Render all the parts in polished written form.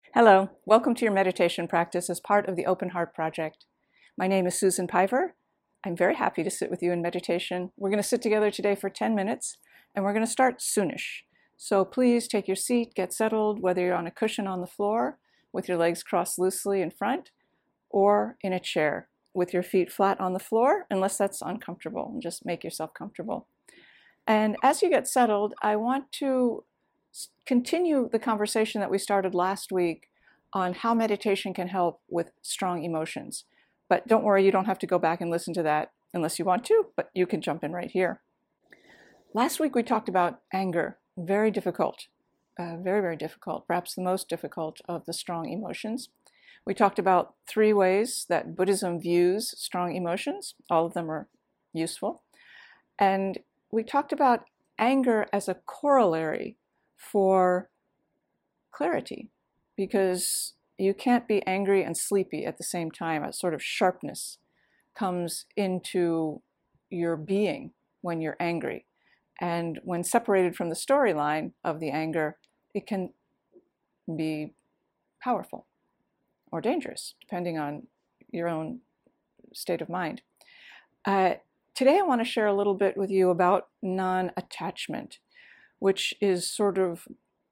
Hello, welcome to your meditation practice as part of the Open Heart Project. My name is Susan Piver. I'm very happy to sit with you in meditation. We're going to sit together today for 10 minutes, and we're going to start soonish. So please take your seat, get settled, whether you're on a cushion on the floor with your legs crossed loosely in front, or in a chair with your feet flat on the floor, unless that's uncomfortable. Just make yourself comfortable. And as you get settled, I want to continue the conversation that we started last week on how meditation can help with strong emotions. But don't worry, you don't have to go back and listen to that unless you want to, but you can jump in right here. Last week we talked about anger, very difficult, very difficult, perhaps the most difficult of the strong emotions. We talked about 3 ways that Buddhism views strong emotions. All of them are useful. And we talked about anger as a corollary for clarity, because you can't be angry and sleepy at the same time. A sort of sharpness comes into your being when you're angry. And when separated from the storyline of the anger, it can be powerful or dangerous, depending on your own state of mind. Today I want to share a little bit with you about non-attachment, which is sort of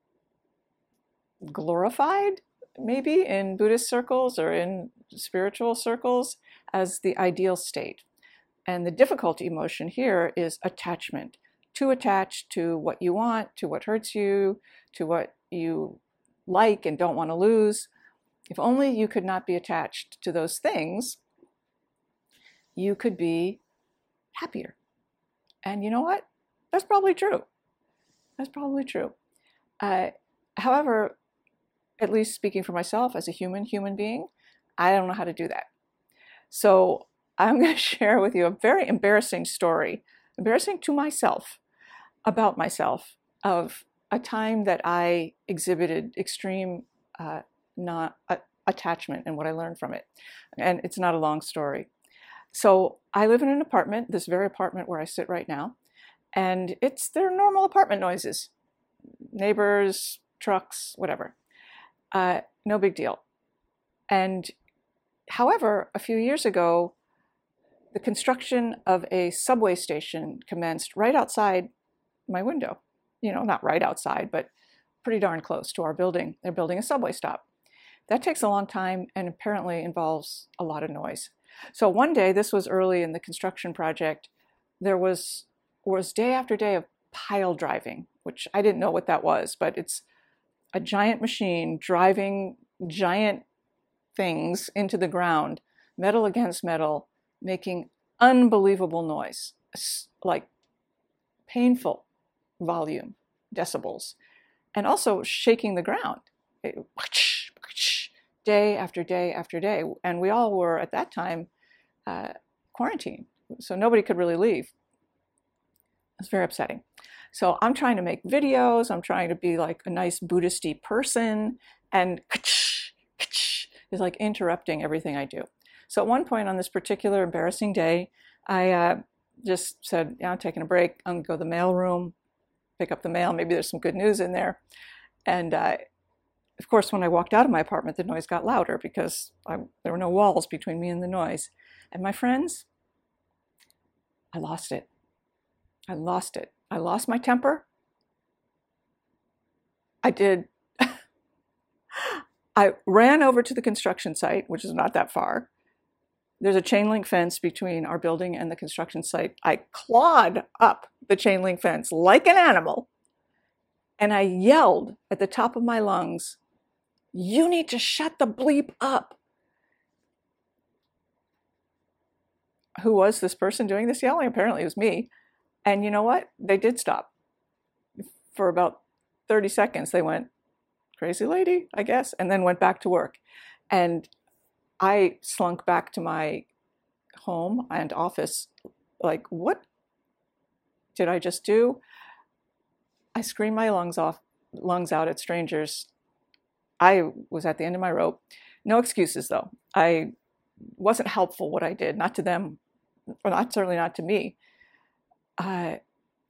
glorified, maybe in Buddhist circles or in spiritual circles, as the ideal state. And the difficult emotion here is attachment. Too attached to what you want, to what hurts you, to what you like and don't want to lose. If only you could not be attached to those things, you could be happier. And you know what? That's probably true. That's probably true. However, at least speaking for myself as a human being, I don't know how to do that. So I'm going to share with you a very embarrassing story, embarrassing to myself, about myself, of a time that I exhibited extreme attachment and what I learned from it. And it's not a long story. So I live in an apartment, this very apartment where I sit right now, and they're normal apartment noises. Neighbors, trucks, whatever. No big deal. And however, a few years ago, the construction of a subway station commenced right outside my window. You know, not right outside, but pretty darn close to our building. They're building a subway stop. That takes a long time and apparently involves a lot of noise. So one day, this was early in the construction project, there was day after day of pile driving, which I didn't know what that was, but it's a giant machine driving giant things into the ground, metal against metal, making unbelievable noise, like painful volume, decibels, and also shaking the ground, day after day after day. And we all were, at that time, quarantined, so nobody could really leave. It's very upsetting. So I'm trying to make videos, I'm trying to be like a nice Buddhist-y person, and is like interrupting everything I do. So at one point on this particular embarrassing day, I just said, yeah, I'm taking a break. I'm going to go to the mail room, pick up the mail. Maybe there's some good news in there. And of course, when I walked out of my apartment, the noise got louder because there were no walls between me and the noise. And my friends, I lost it. I lost it. I lost my temper. I did. I ran over to the construction site, which is not that far. There's a chain link fence between our building and the construction site. I clawed up the chain link fence like an animal, and I yelled at the top of my lungs, "You need to shut the bleep up." Who was this person doing this yelling? Apparently it was me. And you know what? They did stop. For about 30 seconds, they went, "Crazy lady, I guess," and then went back to work. And I slunk back to my home and office like, what did I just do? I screamed my lungs out at strangers. I was at the end of my rope. No excuses, though. I wasn't helpful what I did, not to them, or certainly not to me. And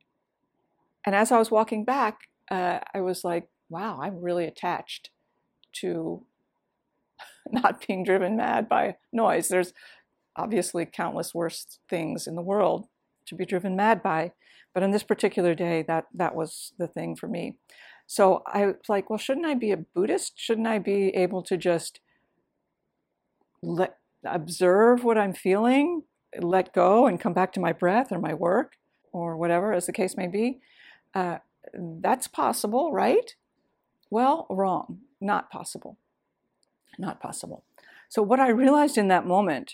as I was walking back, I was like, wow, I'm really attached to not being driven mad by noise. There's obviously countless worse things in the world to be driven mad by, but on this particular day, that was the thing for me. So I was like, well, shouldn't I be a Buddhist? Shouldn't I be able to just observe what I'm feeling, let go, and come back to my breath or my work or whatever, as the case may be? That's possible, right? Well, wrong. Not possible. Not possible. So what I realized in that moment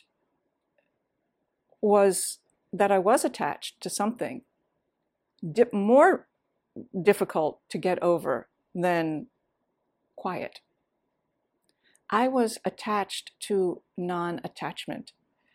was that I was attached to something more difficult to get over than quiet. I was attached to non-attachment.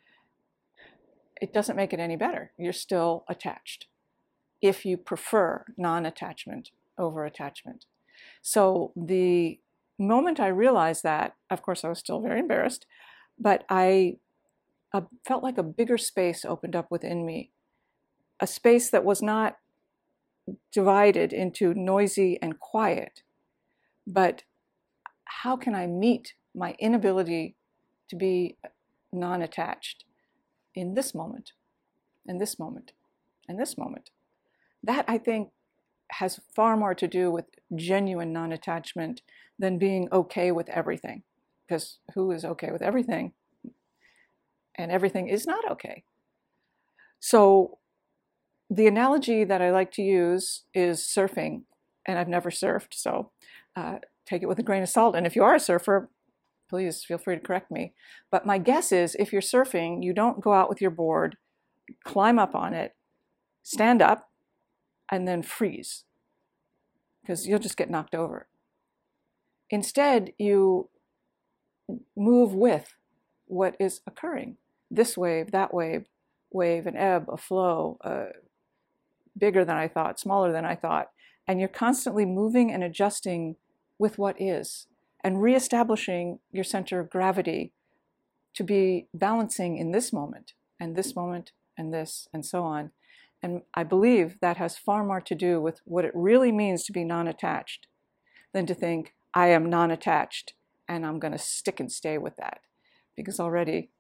It doesn't make it any better. You're still attached if you prefer non-attachment over attachment. So the moment I realized that, of course, I was still very embarrassed, but I felt like a bigger space opened up within me, a space that was not divided into noisy and quiet, but how can I meet my inability to be non-attached in this moment, in this moment, in this moment? That, I think, has far more to do with genuine non-attachment than being okay with everything. Because who is okay with everything? And everything is not okay. So the analogy that I like to use is surfing. And I've never surfed, so take it with a grain of salt. And if you are a surfer, please feel free to correct me. But my guess is if you're surfing, you don't go out with your board, climb up on it, stand up, and then freeze, because you'll just get knocked over. Instead, you move with what is occurring. This wave, that wave, an ebb, a flow, bigger than I thought, smaller than I thought. And you're constantly moving and adjusting with what is, and reestablishing your center of gravity to be balancing in this moment, and this moment, and this, and so on. And I believe that has far more to do with what it really means to be non-attached than to think, I am non-attached and I'm going to stick and stay with that. Because already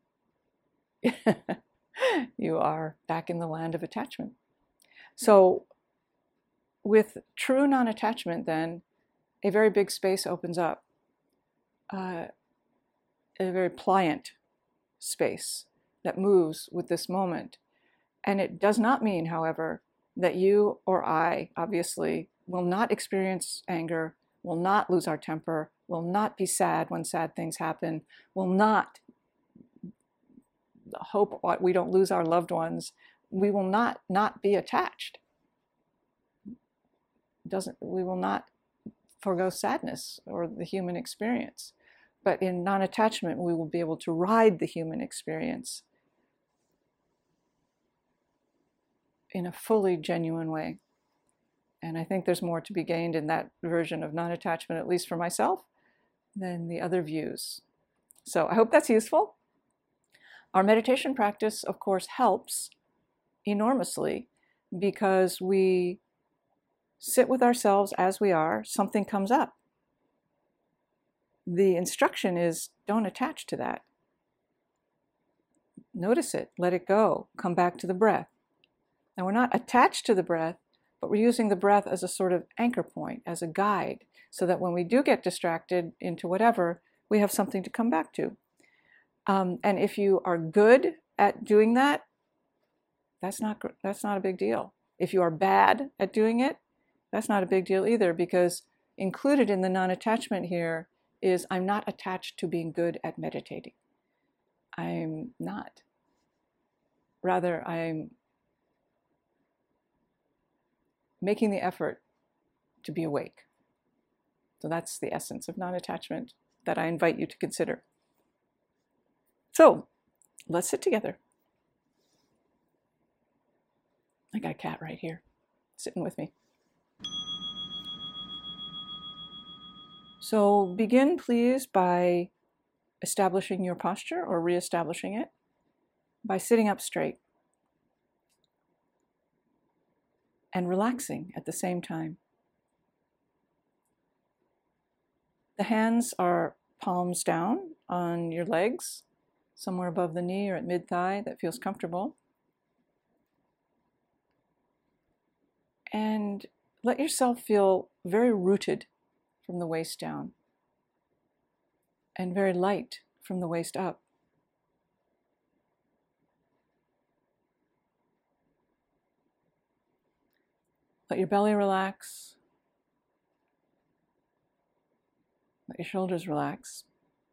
you are back in the land of attachment. So with true non-attachment, then, a very big space opens up, a very pliant space that moves with this moment. And it does not mean, however, that you or I, obviously, will not experience anger, will not lose our temper, will not be sad when sad things happen, will not hope we don't lose our loved ones. We will not be attached. We will not forego sadness or the human experience. But in non-attachment, we will be able to ride the human experience in a fully genuine way. And I think there's more to be gained in that version of non-attachment, at least for myself, than the other views. So I hope that's useful. Our meditation practice, of course, helps enormously because we sit with ourselves as we are, something comes up. The instruction is don't attach to that. Notice it, let it go, come back to the breath. Now, we're not attached to the breath, but we're using the breath as a sort of anchor point, as a guide, so that when we do get distracted into whatever, we have something to come back to. And if you are good at doing that, that's not a big deal. If you are bad at doing it, that's not a big deal either, because included in the non-attachment here is I'm not attached to being good at meditating. I'm not. Rather, I'm making the effort to be awake. So that's the essence of non-attachment that I invite you to consider. So let's sit together. I got a cat right here, sitting with me. So begin, please, by establishing your posture or reestablishing it by sitting up straight and relaxing at the same time. The hands are palms down on your legs, somewhere above the knee or at mid-thigh that feels comfortable. And let yourself feel very rooted from the waist down and very light from the waist up. Let your belly relax. Let your shoulders relax.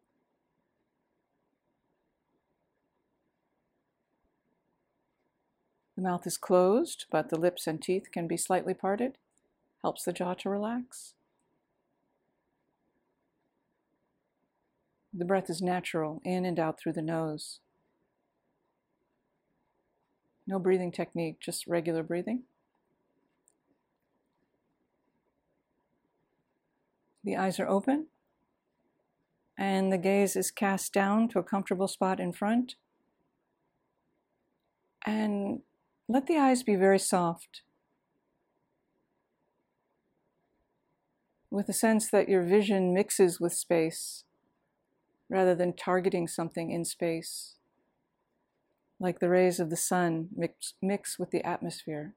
The mouth is closed, but the lips and teeth can be slightly parted. Helps the jaw to relax. The breath is natural, in and out through the nose. No breathing technique, just regular breathing. The eyes are open, and the gaze is cast down to a comfortable spot in front. And let the eyes be very soft, with a sense that your vision mixes with space rather than targeting something in space, like the rays of the sun mix with the atmosphere.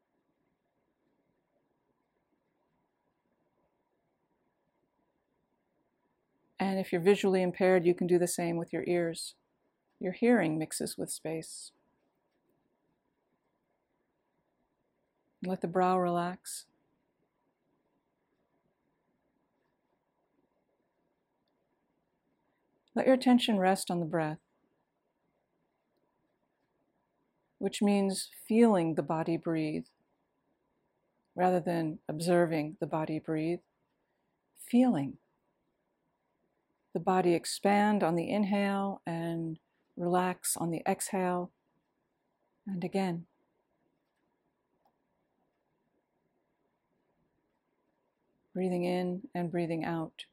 And if you're visually impaired, you can do the same with your ears. Your hearing mixes with space. Let the brow relax. Let your attention rest on the breath, which means feeling the body breathe, rather than observing the body breathe. Feeling the body expand on the inhale and relax on the exhale. And again. Breathing in and breathing out.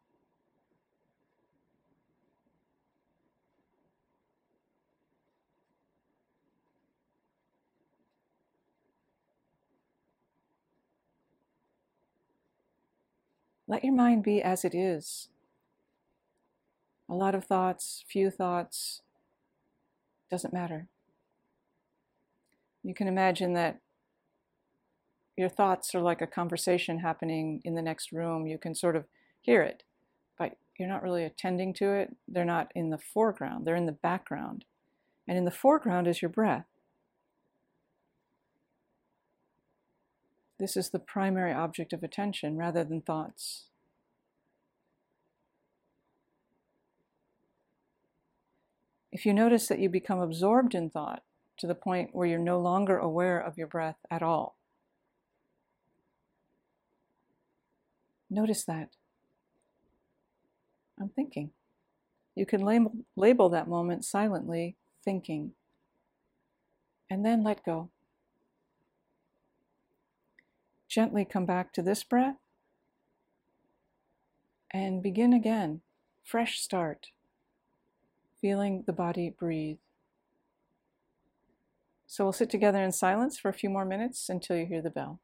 Let your mind be as it is. A lot of thoughts, few thoughts, doesn't matter. You can imagine that your thoughts are like a conversation happening in the next room. You can sort of hear it, but you're not really attending to it. They're not in the foreground, they're in the background. And in the foreground is your breath. This is the primary object of attention rather than thoughts. If you notice that you become absorbed in thought to the point where you're no longer aware of your breath at all, notice that. I'm thinking. You can label that moment silently, thinking, and then let go. Gently come back to this breath and begin again. Fresh start. Feeling the body breathe. So we'll sit together in silence for a few more minutes until you hear the bell.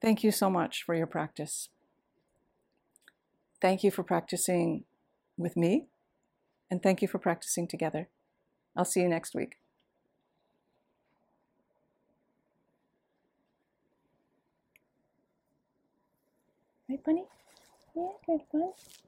Thank you so much for your practice. Thank you for practicing with me, and thank you for practicing together. I'll see you next week. Right, Bunny? Yeah, good, Bunny.